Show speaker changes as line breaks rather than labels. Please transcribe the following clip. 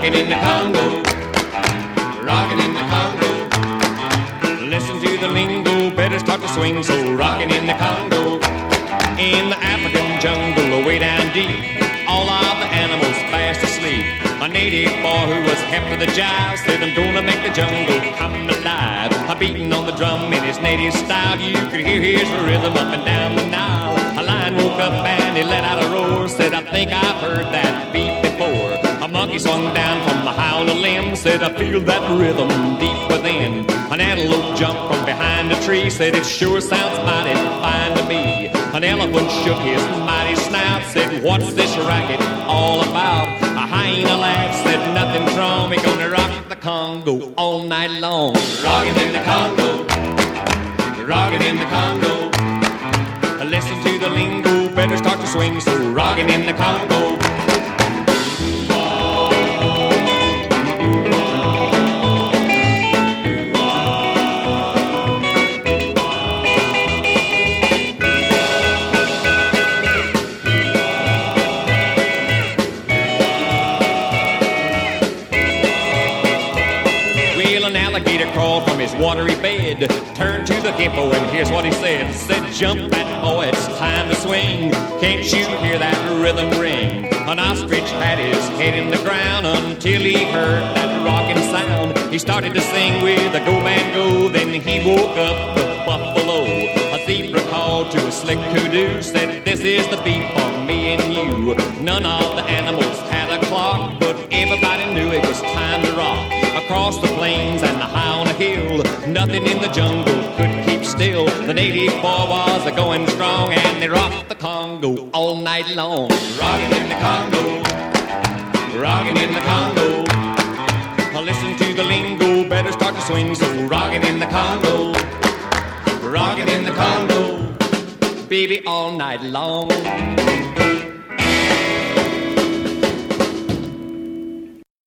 rocking in the Congo, rocking in the Congo. Listen to the lingo, better start to swing, so rocking in the Congo. In the African jungle, way down deep, all of the animals fast asleep. A native boy who was hep to the jive said, I'm gonna make the jungle come alive. A beating on the drum in his native style, you could hear his rhythm up and down the Nile. A lion woke up and he let out a roar, said, I think I've heard that beat before. A monkey swung down from the high on a limb, said, I feel that rhythm deep within. An antelope jumped from behind a tree, said, it sure sounds mighty fine to me. An elephant shook his mighty snout, said, what's this racket all about? A hyena laughed, said, nothing's wrong, we're gonna rock the Congo all night long. Rockin' in the Congo, rockin' in the Congo. Listen to the lingo, better start to swing, so rockin' in the Congo. Crawled from his watery bed, turned to the hippo, and here's what he said. Said, jump that boy, it's time to swing. Can't you hear that rhythm ring? An ostrich had his head in the ground until he heard that rocking sound. He started to sing with a go man go, then he woke up the buffalo. A zebra called to a slick kudu, said, this is the beat for me and you. None of the animals had a clock, but everybody knew it was time to rock. Across the plains and the high on a hill, nothing in the jungle could keep still. The native boy was a-going strong, and they rocked the Congo all night long. Rockin' in the Congo, rockin' in the Congo. Listen to the lingo, better start to swing, so rockin' in the Congo, rockin' in the Congo, baby all night long.